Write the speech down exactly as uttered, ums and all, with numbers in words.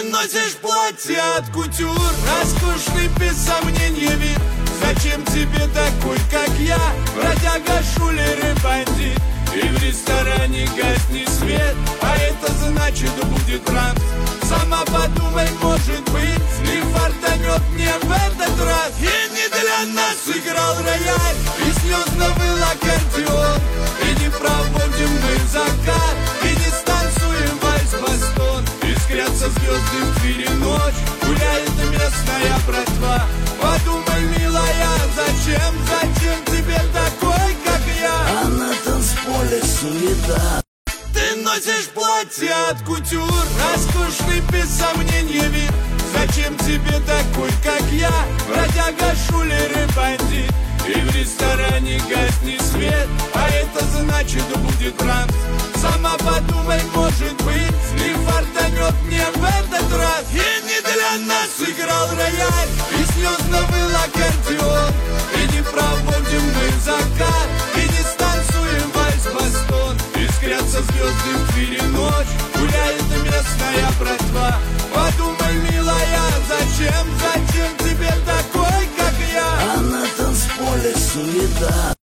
носишь платье от кутюр, роскошный без сомнения вид. Зачем тебе такой, как я, бродяга, шулер и бандит? И в ресторане гаснет свет, а это значит будет транс. Сама подумай, может быть, не фартанет мне в этот раз. И не для нас играл рояль, и слезно был аккордеон. И не проводим мы закат, и не станцуем вальс-бастон. Искрятся звезды в двери ночь, гуляет местная братва. Подумай, милая, зачем, зачем тебе такой, как я? А на танцполе суета. Ты носишь платье от кутюр, роскошный без сомнения вид. Зачем тебе такой, как я, бродяга, шулер и бандит? И в ресторане гаснет свет, а это значит будет транс. Сама подумай, может быть, не фартанет мне в этот раз. И не для нас играл рояль, и слезно был аккордеон. И не проводим мы закат, и не станцуем вальс-бастон. Искрятся звезды в двери ночь, гуляет местная братва. Подумай, милая, зачем, зачем тебе такой, как я? А на танцполе суета.